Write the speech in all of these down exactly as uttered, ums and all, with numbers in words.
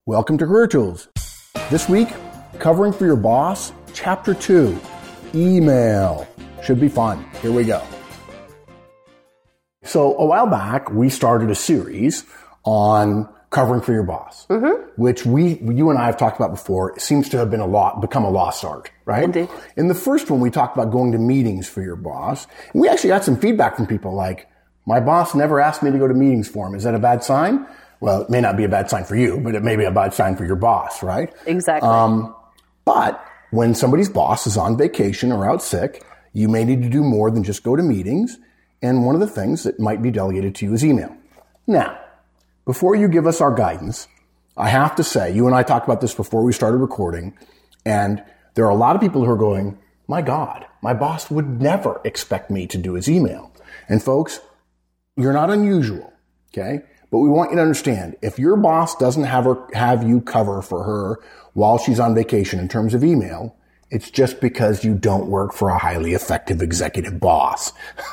Welcome to Career Tools. This week, covering for your boss, Chapter two, Email. Should be fun. Here we go. So a while back, we started a series on covering for your boss, mm-hmm. which we, you and I have talked about before. It seems to have been a lot, become a lost art, right? Indeed. In the first one, we talked about going to meetings for your boss. And we actually got some feedback from people like, my boss never asked me to go to meetings for him. Is that a bad sign? Well, it may not be a bad sign for you, but it may be a bad sign for your boss, right? Exactly. Um, but when somebody's boss is on vacation or out sick, you may need to do more than just go to meetings. And one of the things that might be delegated to you is email. Now, before you give us our guidance, I have to say, you and I talked about this before we started recording, and there are a lot of people who are going, my God, my boss would never expect me to do his email. And folks, you're not unusual, okay? But we want you to understand, if your boss doesn't have her, have you cover for her while she's on vacation in terms of email, it's just because you don't work for a highly effective executive boss.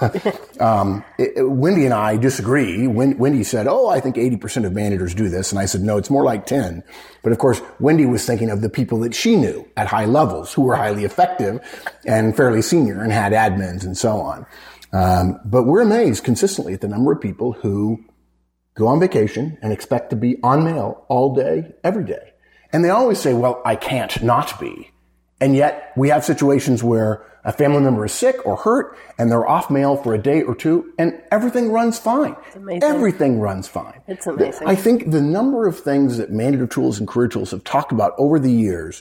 um, it, it, Wendy and I disagree. When, Wendy said, oh, I think eighty percent of managers do this. And I said, no, it's more like ten. But of course, Wendy was thinking of the people that she knew at high levels who were highly effective and fairly senior and had admins and so on. Um, but we're amazed consistently at the number of people who go on vacation and expect to be on mail all day, every day. And they always say, well, I can't not be. And yet we have situations where a family member is sick or hurt and they're off mail for a day or two and everything runs fine. It's amazing. Everything runs fine. It's amazing. I think the number of things that Manager Tools and Career Tools have talked about over the years,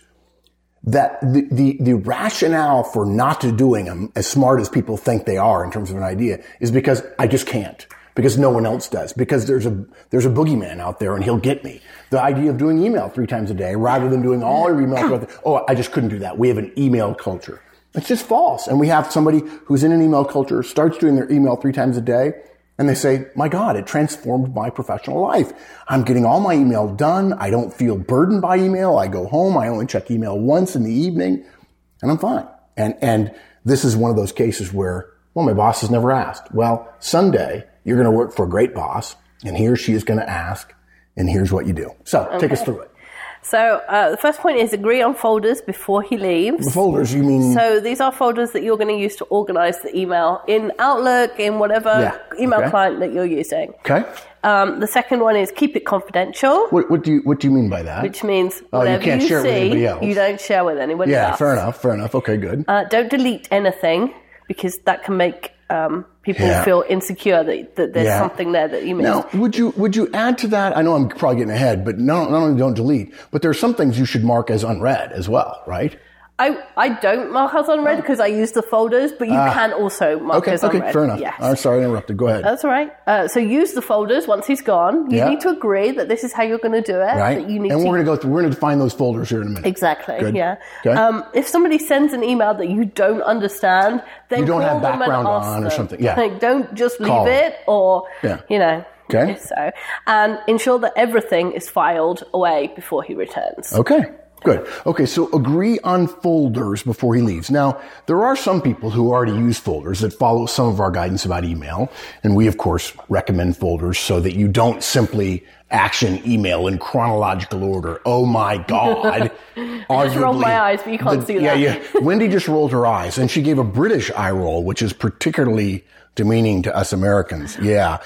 that the, the, the rationale for not doing them, as smart as people think they are in terms of an idea, is because I just can't. Because no one else does. Because there's a, there's a boogeyman out there and he'll get me. The idea of doing email three times a day rather than doing all your email throughout the, oh, I just couldn't do that. We have an email culture. It's just false. And we have somebody who's in an email culture, starts doing their email three times a day, and they say, my God, it transformed my professional life. I'm getting all my email done. I don't feel burdened by email. I go home. I only check email once in the evening, and I'm fine. And, and this is one of those cases where, well, my boss has never asked. Well, someday, you're going to work for a great boss, and he or she is going to ask, and here's what you do. So, okay. Take us through it. So, uh, the first point is agree on folders before he leaves. The folders, you mean? So, these are folders that you're going to use to organize the email in Outlook, in whatever yeah. email okay. client that you're using. Okay. Um, the second one is keep it confidential. What, what do you What do you mean by that? Which means oh, whatever you can't you share see, it with anybody else. You don't share with anybody yeah, else. Yeah, fair enough, fair enough. Okay, good. Uh, don't delete anything, because that can make um, people yeah. feel insecure that, that there's yeah. something there that you missed. Now, would you would you add to that? I know I'm probably getting ahead, but not, not only don't delete, but there are some things you should mark as unread as well, right? I, I don't mark as unread because I use the folders, but you ah. can also mark okay, as okay, unread. Okay, fair enough. Yes. I'm sorry I interrupted. Go ahead. That's all right. Uh, so use the folders once he's gone. You yeah. need to agree that this is how you're going to do it. Right. That you need and to... we're going to go through, we're going to define those folders here in a minute. Exactly. Good. Yeah. Okay. Um, if somebody sends an email that you don't understand, then you don't call have background them and ask on or them. something. Yeah. Like, don't just leave Call. it or, yeah. you know. Okay. So, and ensure that everything is filed away before he returns. Okay. Good. Okay, so agree on folders before he leaves. Now, there are some people who already use folders that follow some of our guidance about email, and we, of course, recommend folders so that you don't simply action email in chronological order. Oh, my God. I just rolled my eyes, but you can't the, see yeah, that. Yeah, Wendy just rolled her eyes, and she gave a British eye roll, which is particularly demeaning to us Americans. Yeah.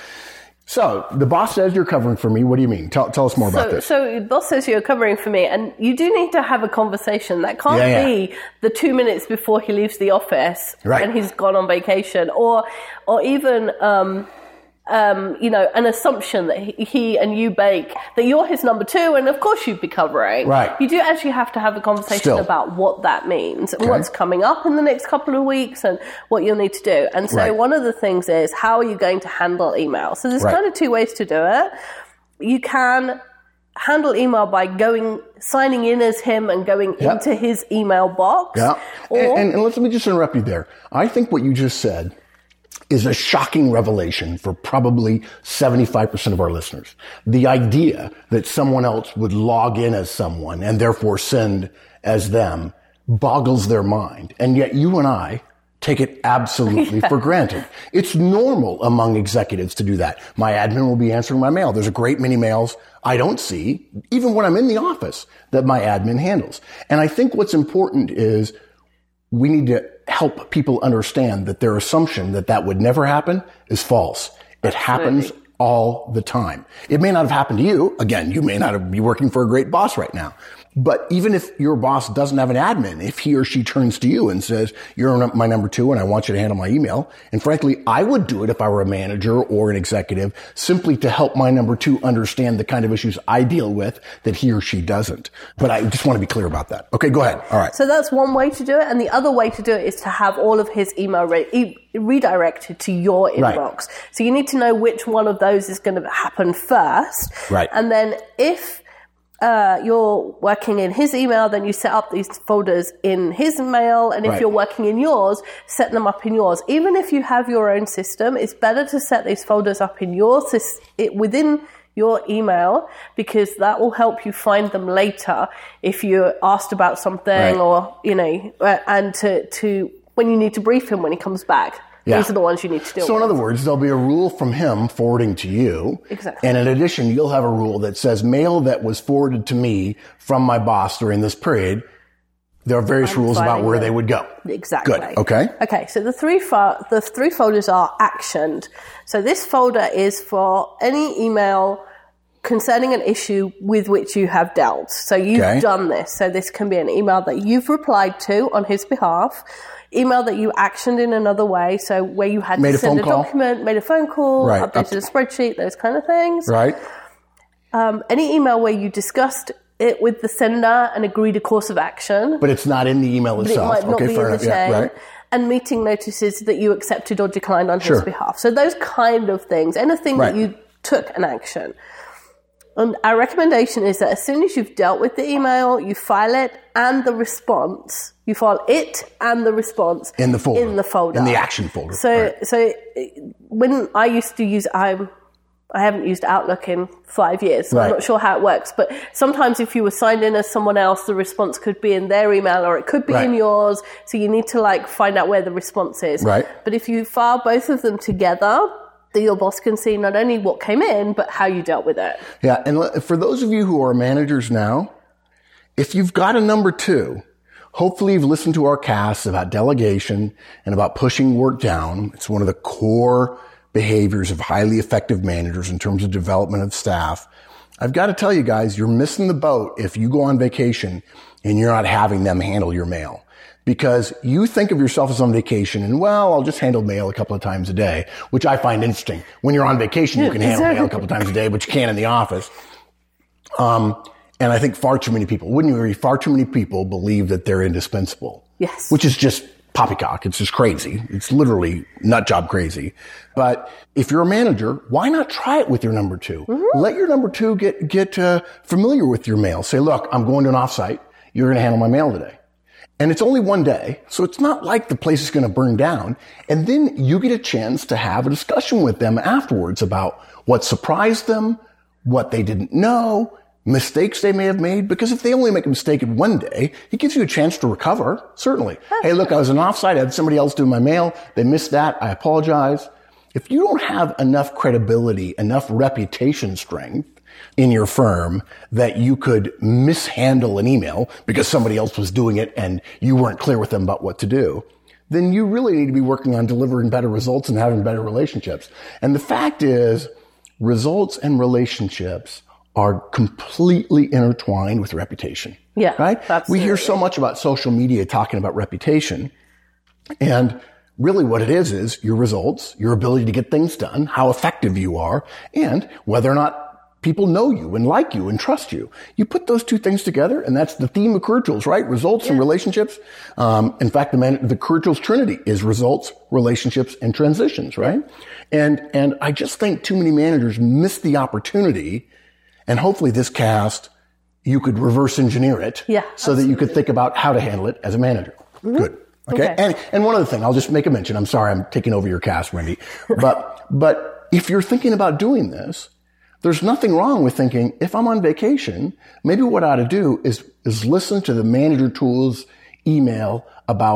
So, the boss says you're covering for me. What do you mean? Tell, tell us more so, about this. So, the boss says you're covering for me, and you do need to have a conversation. That can't yeah, yeah. be the two minutes before he leaves the office right. and he's gone on vacation, or or even um, um, you know, an assumption that he, he and you bake that you're his number two, and of course you'd be covering. Right. You do actually have to have a conversation Still. about what that means, okay. and what's coming up in the next couple of weeks, and what you'll need to do. And so right. one of the things is, how are you going to handle email? So there's right. kind of two ways to do it. You can handle email by going, signing in as him and going yep. into his email box. Yeah. Or, and, and, and let me just interrupt you there. I think what you just said is a shocking revelation for probably seventy-five percent of our listeners. The idea that someone else would log in as someone and therefore send as them boggles their mind. And yet you and I take it absolutely yeah. for granted. It's normal among executives to do that. My admin will be answering my mail. There's a great many mails I don't see, even when I'm in the office, that my admin handles. And I think what's important is we need to help people understand that their assumption that that would never happen is false. It happens all the time. It may not have happened to you. Again, you may not be working for a great boss right now. But even if your boss doesn't have an admin, if he or she turns to you and says, you're my number two and I want you to handle my email, and frankly, I would do it if I were a manager or an executive, simply to help my number two understand the kind of issues I deal with that he or she doesn't. But I just want to be clear about that. Okay, go ahead. All right. So that's one way to do it. And the other way to do it is to have all of his email re- e- redirected to your inbox. Right. So you need to know which one of those is going to happen first. Right. And then if Uh, you're working in his email, then you set up these folders in his mail. And if right. you're working in yours, set them up in yours. Even if you have your own system, it's better to set these folders up in your system, within your email, because that will help you find them later if you're asked about something right. or, you know, and to, to, when you need to brief him when he comes back. Yeah. These are the ones you need to deal so with. So in other words, there'll be a rule from him forwarding to you. Exactly. And in addition, you'll have a rule that says mail that was forwarded to me from my boss during this period, there are various I'm rules about where them. They would go. Exactly. Good. Okay. Okay. So the three fo- the three folders are actioned. So this folder is for any email concerning an issue with which you have dealt. So you've okay. done this. So this can be an email that you've replied to on his behalf, email that you actioned in another way, so where you had made to send a, a document, made a phone call, right. updated a spreadsheet, those kind of things. Right. Um, any email where you discussed it with the sender and agreed a course of action. But it's not in the email itself. But it might not okay, be fair in enough. the chain. Yeah, right. And meeting notices that you accepted or declined on sure. his behalf. So those kind of things, anything right. that you took an action. And our recommendation is that as soon as you've dealt with the email, you file it and the response. You file it and the response in the folder. In the folder. In the action folder. So, right. so when I used to use, I'm, I haven't used Outlook in five years, so right. I'm not sure how it works. But sometimes if you were signed in as someone else, the response could be in their email or it could be right. in yours. So you need to like find out where the response is. Right. But if you file both of them together, your boss can see not only what came in, but how you dealt with it. Yeah, and for those of you who are managers now, if you've got a number two, hopefully you've listened to our casts about delegation and about pushing work down. It's one of the core behaviors of highly effective managers in terms of development of staff. I've got to tell you guys, you're missing the boat if you go on vacation and you're not having them handle your mail. Because you think of yourself as on vacation and, well, I'll just handle mail a couple of times a day, which I find interesting. When you're on vacation, you can handle mail a couple of times a day, but you can't in the office. Um, and I think far too many people, wouldn't you agree, far too many people believe that they're indispensable. Yes. Which is just poppycock. It's just crazy. It's literally nut job crazy. But if you're a manager, why not try it with your number two? Mm-hmm. Let your number two get, get uh, familiar with your mail. Say, look, I'm going to an offsite. You're going to handle my mail today. And it's only one day, so it's not like the place is going to burn down. And then you get a chance to have a discussion with them afterwards about what surprised them, what they didn't know, mistakes they may have made. Because if they only make a mistake in one day, it gives you a chance to recover, certainly. That's hey, look, I was an offsite. I had somebody else do my mail. They missed that. I apologize. If you don't have enough credibility, enough reputation strength in your firm that you could mishandle an email because somebody else was doing it and you weren't clear with them about what to do, then you really need to be working on delivering better results and having better relationships. And the fact is, results and relationships are completely intertwined with reputation. Yeah, right? Absolutely. We hear so much about social media talking about reputation, and really what it is is your results, your ability to get things done, how effective you are, and whether or not people know you and like you and trust you. You put those two things together, and that's the theme of Career Tools, right? Results yeah. and relationships. Um, in fact, the, man, the Career Tools Trinity is results, relationships, and transitions, right? And and I just think too many managers miss the opportunity, and hopefully this cast, you could reverse engineer it yeah, so absolutely. that you could think about how to handle it as a manager. Mm-hmm. Good. Okay? okay. And and one other thing, I'll just make a mention. I'm sorry, I'm taking over your cast, Wendy. But but if you're thinking about doing this, there's nothing wrong with thinking, if I'm on vacation, maybe what I ought to do is, is listen to the Manager Tools email about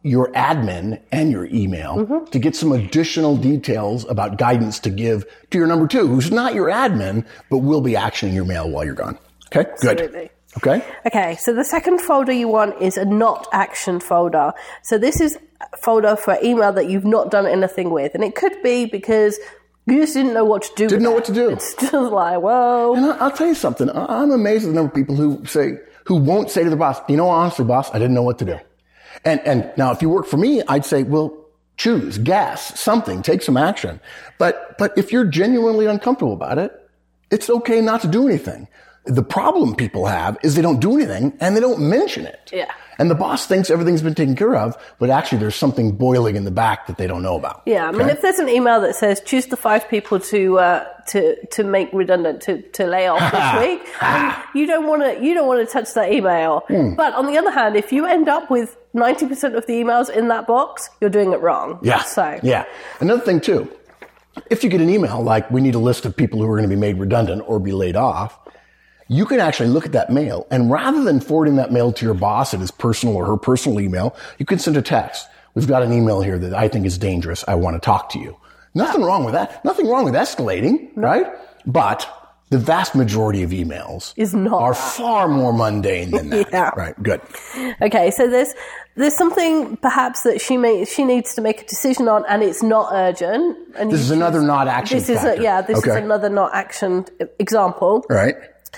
your admin and your email mm-hmm. to get some additional details about guidance to give to your number two, who's not your admin, but will be actioning your mail while you're gone. Okay, Absolutely. Good. Okay. Okay, so the second folder you want is a not action folder. So this is a folder for email that you've not done anything with. And it could be because you just didn't know what to do. Didn't with know it. what to do. It's just like, whoa. And I'll tell you something. I'm amazed at the number of people who say, who won't say to the boss, you know, honestly, boss, I didn't know what to do. And, and now if you work for me, I'd say, well, choose, guess, something, take some action. But, but if you're genuinely uncomfortable about it, it's okay not to do anything. The problem people have is they don't do anything and they don't mention it. Yeah. And the boss thinks everything's been taken care of, but actually there's something boiling in the back that they don't know about. Yeah, I mean, okay? if there's an email that says choose the five people to uh, to to make redundant to, to lay off this week, then you don't want to you don't want to touch that email. Hmm. But on the other hand, if you end up with ninety percent of the emails in that box, you're doing it wrong. Yeah. So yeah. Another thing too, if you get an email like we need a list of people who are going to be made redundant or be laid off, you can actually look at that mail, and rather than forwarding that mail to your boss at his personal or her personal email, you can send a text. We've got an email here that I think is dangerous. I want to talk to you. Nothing wrong with that. Nothing wrong with escalating, no. right? But the vast majority of emails is not are that. far more mundane than that. Yeah. Right. Good. Okay. So there's there's something perhaps that she may she needs to make a decision on, and it's not urgent. And this is another not action. This factor. is a, yeah. This okay. is another not action example. Right.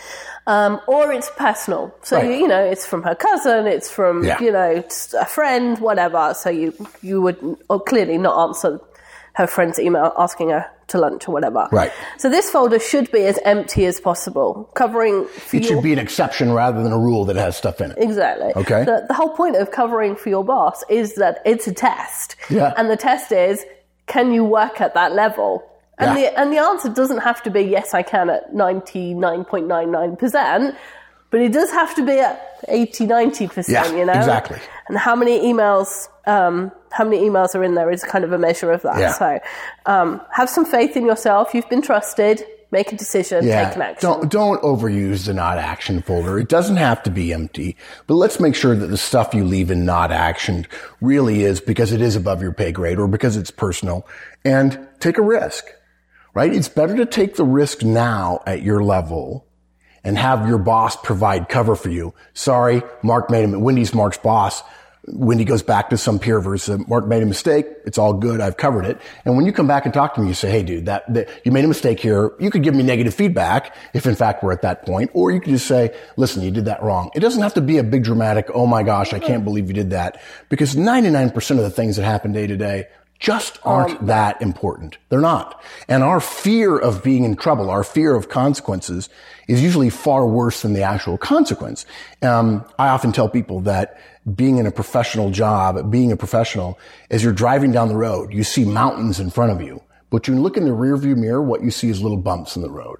Um, or it's personal. So, right. you, you know, it's from her cousin, it's from, yeah. you know, a friend, whatever. So you, you would or clearly not answer her friend's email asking her to lunch or whatever. Right. So this folder should be as empty as possible, covering for It your... should be an exception rather than a rule that has stuff in it. Exactly. Okay. The, the whole point of covering for your boss is that it's a test. Yeah. And the test is, can you work at that level? And yeah. the and the answer doesn't have to be yes, I can at ninety-nine point nine nine percent, but it does have to be at eighty, ninety percent, yeah, you know? Exactly. And how many emails um, how many emails are in there is kind of a measure of that. Yeah. So um, have some faith in yourself. You've been trusted. Make a decision. Yeah. Take an action. Don't, don't overuse the not action folder. It doesn't have to be empty, but let's make sure that the stuff you leave in not actioned really is because it is above your pay grade or because it's personal, and take a risk. Right? It's better to take the risk now at your level and have your boss provide cover for you. Sorry, Mark made a, Wendy's Mark's boss. Wendy goes back to some peer of hers. Mark made a mistake. It's all good. I've covered it. And when you come back and talk to me, you say, hey, dude, that, that you made a mistake here. You could give me negative feedback if in fact we're at that point, or you could just say, listen, you did that wrong. It doesn't have to be a big dramatic, oh my gosh, I can't believe you did that, because ninety-nine percent of the things that happen day to day just aren't um, that important. They're not. And our fear of being in trouble, our fear of consequences is usually far worse than the actual consequence. Um, I often tell people that being in a professional job, being a professional, as you're driving down the road, you see mountains in front of you, but you look in the rearview mirror, what you see is little bumps in the road.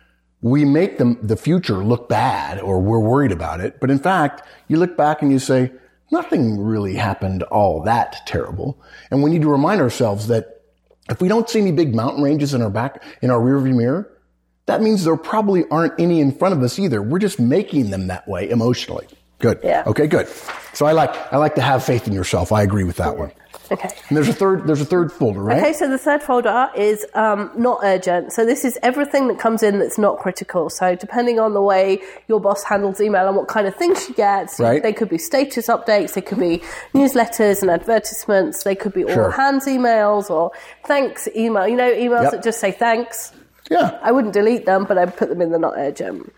We make them, the future look bad, or we're worried about it. But in fact, you look back and you say, nothing really happened all that terrible. And we need to remind ourselves that if we don't see any big mountain ranges in our back, in our rearview mirror, that means there probably aren't any in front of us either. We're just making them that way emotionally. Good. Yeah. Okay, good. So I like, I like to have faith in yourself. I agree with that one. Okay. And there's a third, there's a third folder, right? Okay, so the third folder is um, not urgent. So this is everything that comes in that's not critical. So depending on the way your boss handles email and what kind of things she gets, right. They could be status updates, they could be newsletters and advertisements, they could be all sure. hands emails or thanks email. You know, emails yep. that just say thanks. Yeah. I wouldn't delete them, but I'd put them in the not urgent.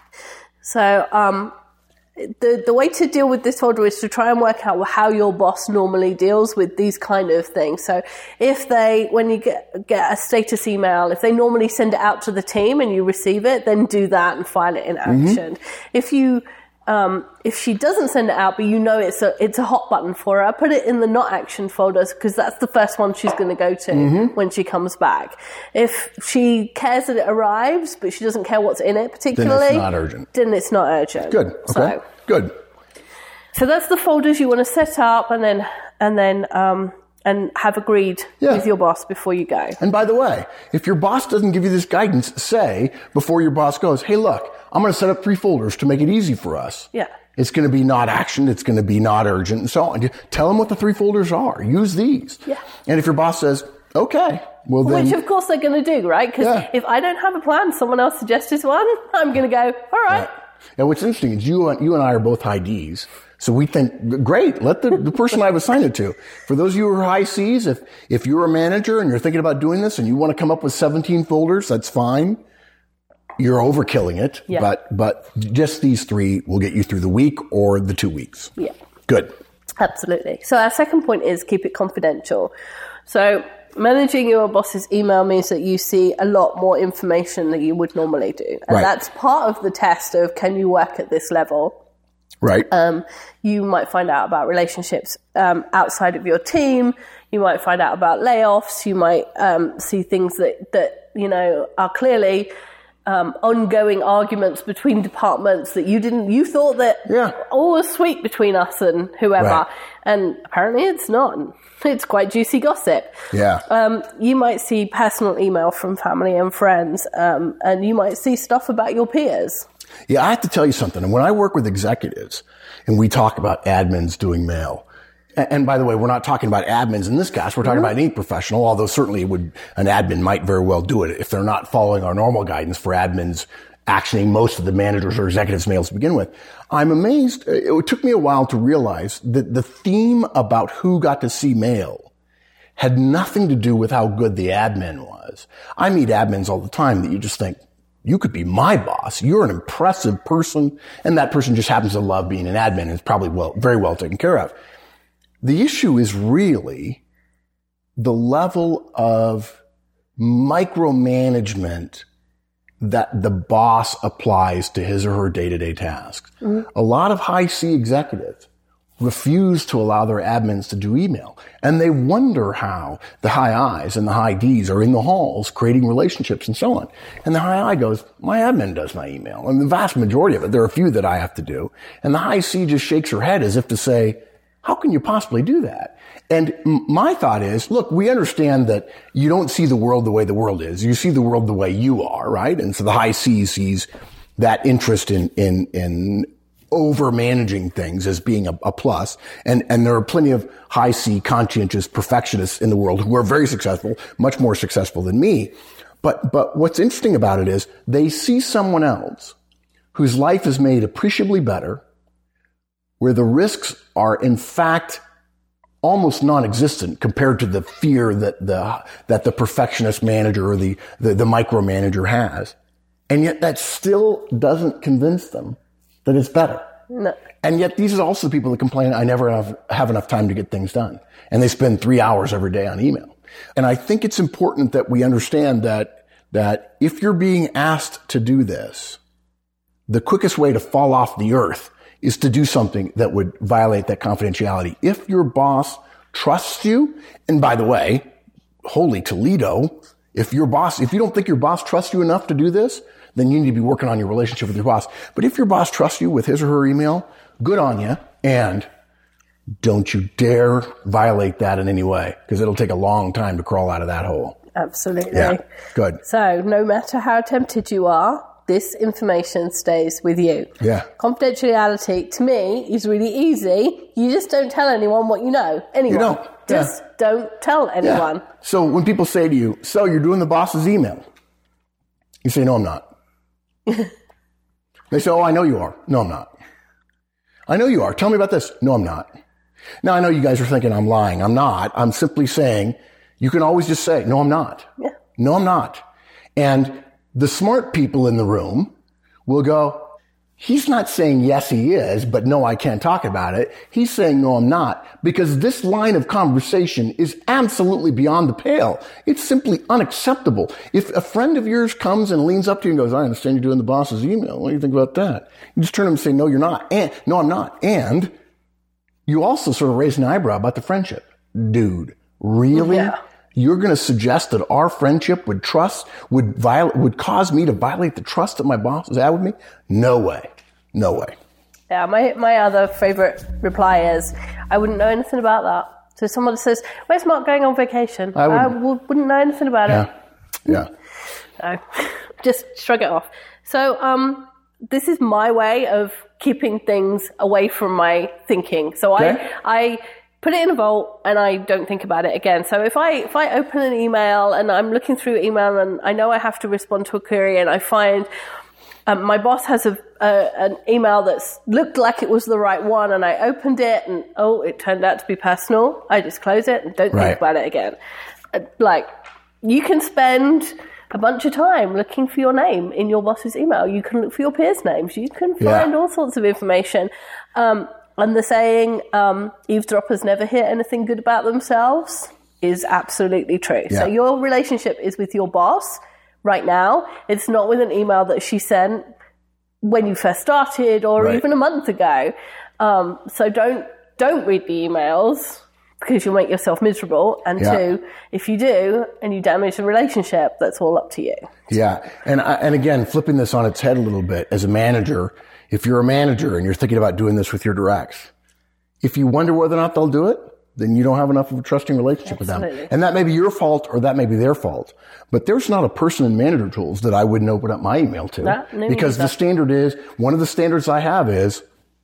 So, um, The the way to deal with this folder is to try and work out how your boss normally deals with these kind of things. So if they, when you get get a status email, if they normally send it out to the team and you receive it, then do that and file it in action. Mm-hmm. If you um, if she doesn't send it out, but you know it's a it's a hot button for her, put it in the not action folders because that's the first one she's going to go to mm-hmm. when she comes back. If she cares that it arrives, but she doesn't care what's in it particularly, then it's not urgent. Then it's not urgent. Good. Okay. So, Good. So that's the folders you want to set up and then and then um, and have agreed Yeah. with your boss before you go. And by the way, if your boss doesn't give you this guidance, say before your boss goes, hey, look, I'm going to set up three folders to make it easy for us. Yeah. It's going to be not action. It's going to be not urgent and so on. You tell them what the three folders are. Use these. Yeah. And if your boss says, okay, well then. Which of course they're going to do, right? Because Yeah. if I don't have a plan, someone else suggests one, I'm going to go, all right. Yeah. Now what's interesting is you and, you and I are both high Ds. So we think, great, let the, the person I've assigned it to. For those of you who are high Cs, if, if you're a manager and you're thinking about doing this and you want to come up with seventeen folders, that's fine. You're overkilling it, Yeah. but, but just these three will get you through the week or the two weeks. Yeah. Good. Absolutely. So our second point is keep it confidential. So managing your boss's email means that you see a lot more information than you would normally do. And Right. that's part of the test of can you work at this level? Right. Um, you might find out about relationships um, outside of your team. You might find out about layoffs. You might um, see things that, that, you know, are clearly um, ongoing arguments between departments that you didn't, you thought that Yeah. all was sweet between us and whoever. Right. And apparently it's not. It's quite juicy gossip. Yeah. Um, you might see personal email from family and friends, um, and you might see stuff about your peers. Yeah, I have to tell you something. And when I work with executives and we talk about admins doing mail, and, and by the way, we're not talking about admins in this case. We're talking Mm-hmm. about any professional, although certainly it would, an admin might very well do it if they're not following our normal guidance for admins actioning most of the managers or executives' mails to begin with. I'm amazed. It took me a while to realize that the theme about who got to see mail had nothing to do with how good the admin was. I meet admins all the time that you just think, you could be my boss. You're an impressive person. And that person just happens to love being an admin and is probably well, very well taken care of. The issue is really the level of micromanagement that the boss applies to his or her day-to-day tasks. Mm-hmm. A lot of high C executives refuse to allow their admins to do email. And they wonder how the high I's and the high D's are in the halls creating relationships and so on. And the high I goes, my admin does my email. And the vast majority of it, there are a few that I have to do. And the high C just shakes her head as if to say, how can you possibly do that? And m- my thought is, look, we understand that you don't see the world the way the world is. You see the world the way you are, right? And so the high C sees that interest in, in, in over managing things as being a, a plus. And, and there are plenty of high C conscientious perfectionists in the world who are very successful, much more successful than me. But, but what's interesting about it is they see someone else whose life is made appreciably better, where the risks are in fact almost non-existent compared to the fear that the, that the perfectionist manager or the, the, the micromanager has. And yet that still doesn't convince them that it's better. No. And yet these are also the people that complain, I never have, have enough time to get things done. And they spend three hours every day on email. And I think it's important that we understand that, that if you're being asked to do this, the quickest way to fall off the earth is to do something that would violate that confidentiality. If your boss trusts you, and by the way, holy Toledo, if your boss, if you don't think your boss trusts you enough to do this, then you need to be working on your relationship with your boss. But if your boss trusts you with his or her email, good on you. And don't you dare violate that in any way, because it'll take a long time to crawl out of that hole. Absolutely. Yeah, good. So no matter how tempted you are, this information stays with you. Yeah. Confidentiality, to me, is really easy. You just don't tell anyone what you know. Anyone. You don't. Just Yeah. don't tell anyone. Yeah. So when people say to you, so you're doing the boss's email, you say, no, I'm not. They say, oh, I know you are. No, I'm not. I know you are. Tell me about this. No, I'm not. Now, I know you guys are thinking I'm lying. I'm not. I'm simply saying you can always just say, no, I'm not. Yeah. No, I'm not. And the smart people in the room will go, he's not saying yes, he is, but no, I can't talk about it. He's saying, no, I'm not, because this line of conversation is absolutely beyond the pale. It's simply unacceptable. If a friend of yours comes and leans up to you and goes, I understand you're doing the boss's email. What do you think about that? You just turn to him and say, no, you're not. And no, I'm not. And you also sort of raise an eyebrow about the friendship. Dude, really? Yeah. You're going to suggest that our friendship would trust, would violate, would cause me to violate the trust that my boss has had with me? No way. No way. Yeah, my my other favorite reply is, I wouldn't know anything about that. So someone says, where's Mark going on vacation? I wouldn't, I w- wouldn't know anything about yeah. it. Yeah. No, just shrug it off. So um, this is my way of keeping things away from my thinking. So Okay. I, I put it in a vault and I don't think about it again. So if I if I open an email and I'm looking through email and I know I have to respond to a query and I find um, my boss has a, a an email that's looked like it was the right one and I opened it and oh, it turned out to be personal, I just close it and don't Right. think about it again. Uh, Like, you can spend a bunch of time looking for your name in your boss's email. You can look for your peers' names. You can find Yeah. all sorts of information. Um, and the saying, um, eavesdroppers never hear anything good about themselves is absolutely true. Yeah. So your relationship is with your boss right now. It's not with an email that she sent when you first started or Right. even a month ago. Um, so don't don't read the emails because you'll make yourself miserable. And Yeah. two, if you do and you damage the relationship, that's all up to you. Yeah. And I, and again, flipping this on its head a little bit, as a manager, if you're a manager and you're thinking about doing this with your directs, if you wonder whether or not they'll do it, then you don't have enough of a trusting relationship Absolutely. with them. And that may be your fault or that may be their fault. But there's not a person in manager tools that I wouldn't open up my email to. No, no, because neither. the standard is, one of the standards I have is,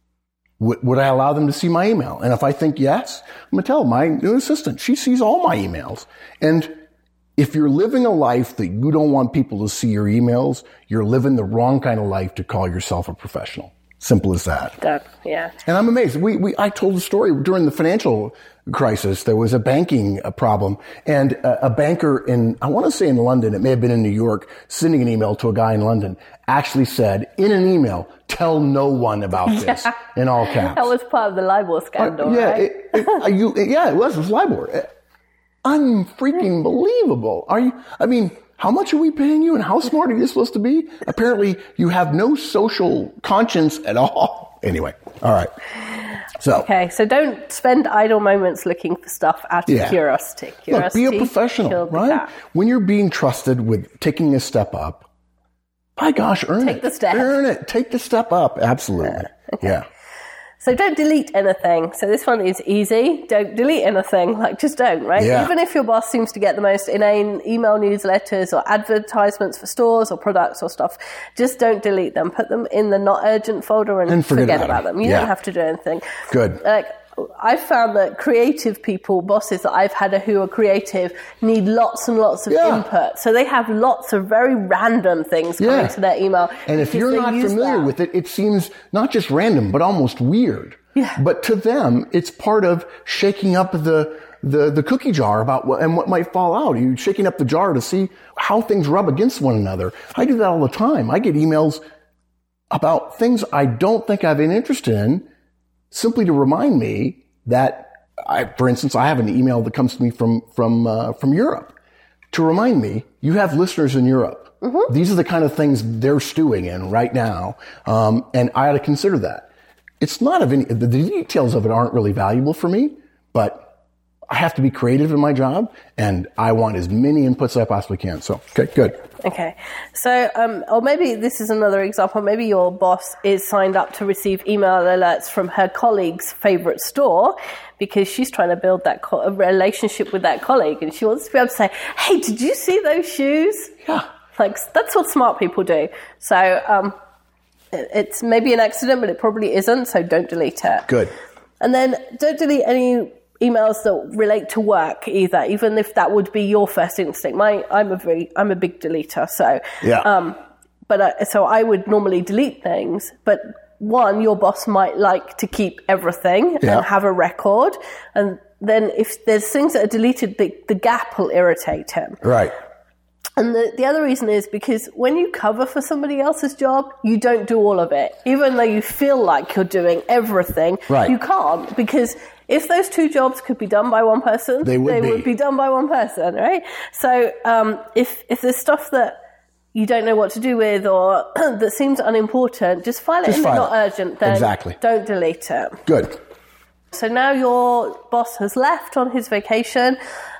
would, would I allow them to see my email? And if I think yes, I'm going to tell my new assistant, she sees all my emails. And if you're living a life that you don't want people to see your emails, you're living the wrong kind of life to call yourself a professional. Simple as that. Done. Yeah. And I'm amazed. We, we, I told a story during the financial crisis. There was a banking uh, problem, and a, a banker in, I want to say in London, it may have been in New York, sending an email to a guy in London, actually said in an email, "Tell no one about this," in all caps. That was part of the LIBOR scandal, Uh, yeah, right? it, it, uh, you, it- yeah, it was. It was LIBOR. Uh, Unfreaking believable. Are you? I mean, how much are we paying you, and how smart are you supposed to be? Apparently, you have no social conscience at all. Anyway, all right. So, Okay, so don't spend idle moments looking for stuff out of Yeah. curiosity. look, Curiosity be a professional, killed the right? cat. When you're being trusted with taking a step up, by gosh, earn Take it. the step. Earn it. Take the step up. Absolutely. Yeah. So don't delete anything. So this one is easy. Don't delete anything. Like, just don't, right? Yeah. Even if your boss seems to get the most inane email newsletters or advertisements for stores or products or stuff, just don't delete them. Put them in the not urgent folder and, And forget forget, about about them. them. You Yeah. don't have to do anything. Good. Like, I've found that creative people, bosses that I've had who are creative, need lots and lots of Yeah. input. So they have lots of very random things coming Yeah. to their email. And if because you're they not use familiar that. with it, it seems not just random, but almost weird. Yeah. But to them, it's part of shaking up the, the, the cookie jar about what, and what might fall out. You're shaking up the jar to see how things rub against one another. I do that all the time. I get emails about things I don't think I've been interested in simply to remind me that I, for instance, I have an email that comes to me from, from, uh, from Europe to remind me you have listeners in Europe. Mm-hmm. These are the kind of things they're stewing in right now. Um, and I ought to consider that. It's not of any, the details of it aren't really valuable for me, but I have to be creative in my job and I want as many inputs as I possibly can. So, okay, good. Okay. So, um, or maybe this is another example. Maybe your boss is signed up to receive email alerts from her colleague's favorite store because she's trying to build that co- a relationship with that colleague and she wants to be able to say, "Hey, did you see those shoes?" Yeah. Like, that's what smart people do. So, um, it- it's maybe an accident, but it probably isn't. So don't delete it. Good. And then don't delete any emails that relate to work either, even if that would be your first instinct. My, I'm a very, I'm a big deleter. So, Yeah. um, but uh, so I would normally delete things, but one, your boss might like to keep everything Yeah. and have a record. And then if there's things that are deleted, the, the gap will irritate him. Right. And the, the other reason is because when you cover for somebody else's job, you don't do all of it. Even though you feel like you're doing everything, Right. you can't, because if those two jobs could be done by one person, They would be. would be done by one person, right? So um, if if there's stuff that you don't know what to do with or that seems unimportant, just file it Just in file not it. urgent, then Exactly. don't delete it. Good. So now your boss has left on his vacation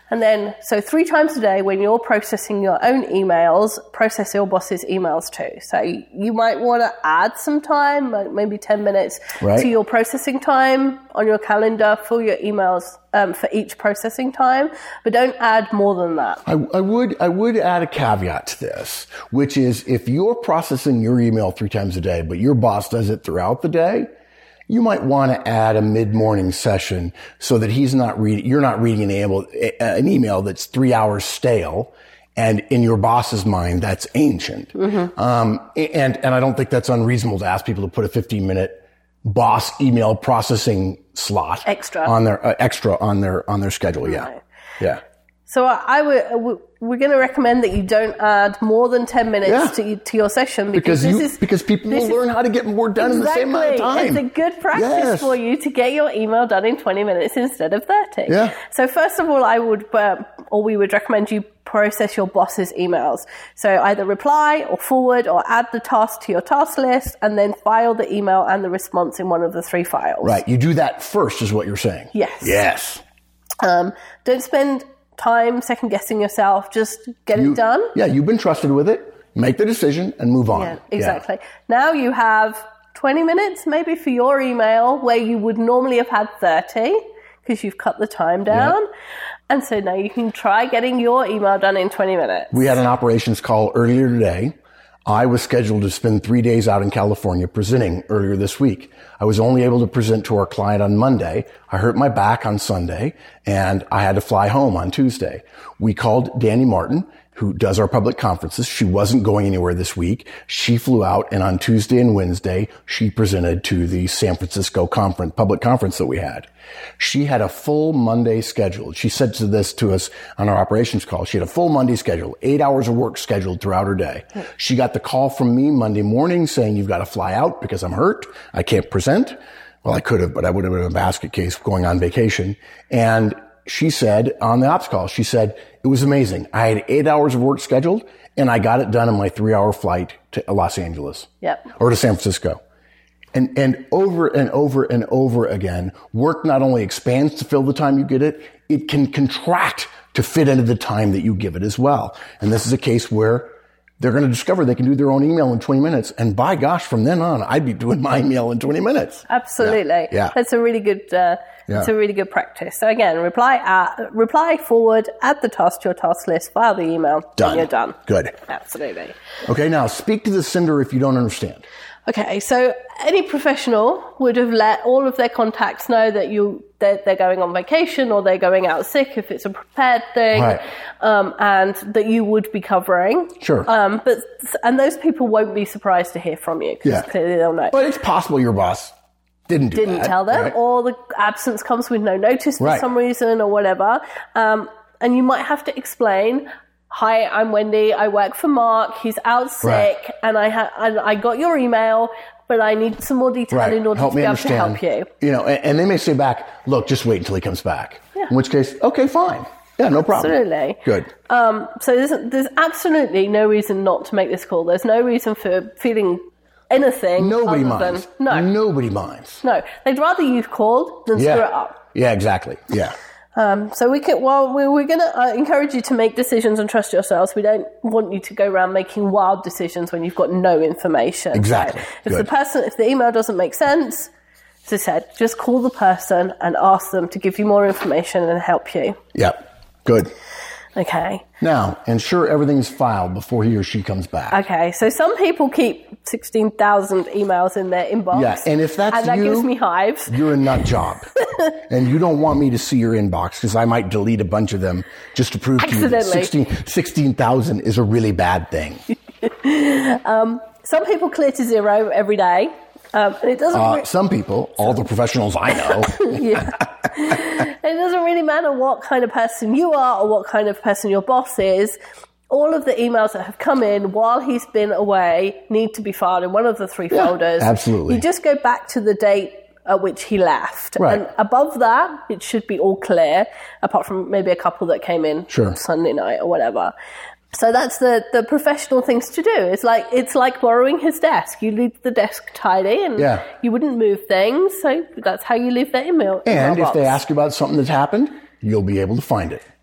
And then, so three times a day when you're processing your own emails, process your boss's emails too. So you might want to add some time, like maybe ten minutes right. to your processing time on your calendar for your emails um, for each processing time, but don't add more than that. I, I would I would add a caveat to this, which is if you're processing your email three times a day, but your boss does it throughout the day, you might want to add a mid-morning session so that he's not reading, you're not reading an email, an email that's three hours stale. And in your boss's mind, that's ancient. Mm-hmm. Um, and, and I don't think that's unreasonable to ask people to put a fifteen minute boss email processing slot extra on their, uh, extra on their, on their schedule. Yeah. Right. Yeah. So I would, we're going to recommend that you don't add more than ten minutes yeah. to to your session because, because you, this is because people will learn how to get more done exactly, in the same amount of time. It's a good practice yes. for you to get your email done in twenty minutes instead of thirty. Yeah. So first of all, I would, uh, or we would recommend you process your boss's emails. So either reply or forward or add the task to your task list and then file the email and the response in one of the three files. Right. You do that first is what you're saying. Yes. Yes. Um, don't spend time second guessing yourself. Just get you, it done. Yeah. You've been trusted with it. Make the decision and move on. Yeah, exactly. Yeah. Now you have twenty minutes maybe for your email where you would normally have had thirty because you've cut the time down. Yeah. And so now you can try getting your email done in twenty minutes. We had an operations call earlier today. I was scheduled to spend three days out in California presenting earlier this week. I was only able to present to our client on Monday. I hurt my back on Sunday and I had to fly home on Tuesday. We called Danny Martin, who does our public conferences. She wasn't going anywhere this week. She flew out, and on Tuesday and Wednesday, she presented to the San Francisco conference, public conference that we had. She had a full Monday scheduled. She said to this to us on our operations call. She had a full Monday schedule, eight hours of work scheduled throughout her day. She got the call from me Monday morning saying, you've got to fly out because I'm hurt. I can't present. Well, I could have, but I would have been in a basket case going on vacation. And she said on the ops call, she said, it was amazing. I had eight hours of work scheduled and I got it done in my three hour flight to Los Angeles. Yep. Or to San Francisco. And, and over and over and over again, work not only expands to fill the time you get it, it can contract to fit into the time that you give it as well. And this is a case where they're going to discover they can do their own email in twenty minutes. And by gosh, from then on, I'd be doing my email in twenty minutes. Absolutely. Yeah. yeah. That's a really good, uh, yeah. it's a really good practice. So again, reply at, reply forward, add the task to your task list, file the email, done. and you're done. Good. Absolutely. Okay. Now speak to the sender if you don't understand. Okay, so any professional would have let all of their contacts know that you they're, they're going on vacation or they're going out sick if it's a prepared thing, right. um, and that you would be covering. Sure. Um, but and those people won't be surprised to hear from you because yeah. clearly they'll know. But it's possible your boss didn't do didn't that, tell them, right? or the absence comes with no notice for right. some reason or whatever, um, and you might have to explain. Hi, I'm Wendy. I work for Mark. He's out sick, right. and I ha- and I got your email, but I need some more detail right. in order help to be able to help you. You know, and, and they may say back, "Look, just wait until he comes back." Yeah. In which case, okay, fine, yeah, no problem. Absolutely, good. Um, so there's there's absolutely no reason not to make this call. There's no reason for feeling anything. Nobody other minds. Than, no, nobody minds. No, they'd rather you've called than yeah. screw it up. Yeah, exactly. Yeah. Um, so we can, well, we're, we're going to uh, encourage you to make decisions and trust yourselves. We don't want you to go around making wild decisions when you've got no information. Exactly. So if Good. the person, if the email doesn't make sense, as I said, just call the person and ask them to give you more information and help you. Yep. Good. Okay. Now, ensure everything's filed before he or she comes back. Okay. So some people keep sixteen thousand emails in their inbox. Yeah. And if that's and that you, gives me hives. You're a nut job. And you don't want me to see your inbox because I might delete a bunch of them just to prove to you that sixteen thousand is a really bad thing. um, some people clear to zero every day. Um, and it doesn't. Uh, re- some people, all the professionals I know. yeah. It doesn't really matter what kind of person you are or what kind of person your boss is. All of the emails that have come in while he's been away need to be filed in one of the three yeah, folders. Absolutely. You just go back to the date at which he left. Right. And above that, it should be all clear, apart from maybe a couple that came in sure. Sunday night or whatever. So that's the, the professional things to do. It's like it's like borrowing his desk. You leave the desk tidy and yeah. you wouldn't move things. So that's how you leave that email. And email if they box. ask you about something that's happened, you'll be able to find it.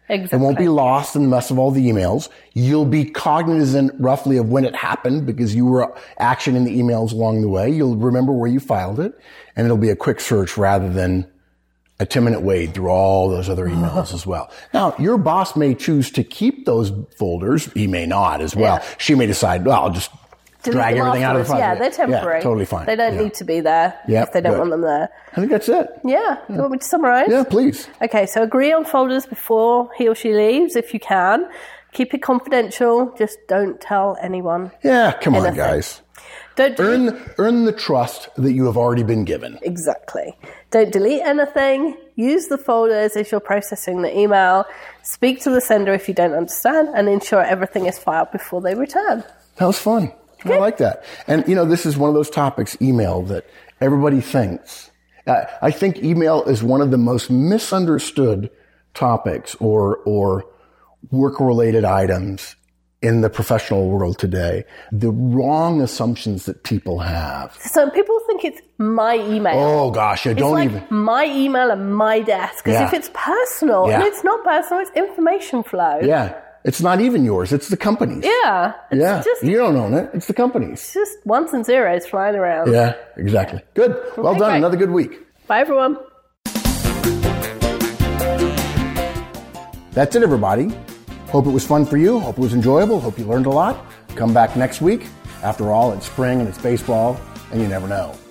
Exactly. It won't be lost in the mess of all the emails. You'll be cognizant roughly of when it happened because you were actioning the emails along the way. You'll remember where you filed it, and it'll be a quick search rather than a ten-minute wade through all those other emails as well. Now, your boss may choose to keep those folders. He may not as well. Yeah. She may decide, well, I'll just delete drag everything out of the file. Yeah, they're temporary. Yeah, totally fine. They don't yeah. need to be there yep, if they don't good. want them there. I think that's it. Yeah. yeah. Do you want me to summarize? Yeah, please. Okay, so agree on folders before he or she leaves if you can. Keep it confidential. Just don't tell anyone. Yeah, come anything. on, guys. Don't delete. Earn, earn the trust that you have already been given. Exactly. Don't delete anything. Use the folders as you're processing the email. Speak to the sender if you don't understand, and ensure everything is filed before they return. That was fun. Okay. I like that. And, you know, this is one of those topics, email, that everybody thinks. Uh, I think email is one of the most misunderstood topics or, or work-related items in the professional world today. The wrong assumptions that people have. So people think it's my email. Oh gosh, yeah, don't it's like even. my email and my desk. Because Yeah. if it's personal, Yeah. and it's not personal, it's information flow. Yeah. It's not even yours. It's the company's. Yeah. It's Yeah. just You don't own it. It's the company's. it's just ones and zeros flying around. Yeah, exactly. Good. Well Okay, done. great. Another good week. Bye everyone. That's it, everybody. Hope it was fun for you. Hope it was enjoyable. Hope you learned a lot. Come back next week. After all, it's spring and it's baseball, and you never know.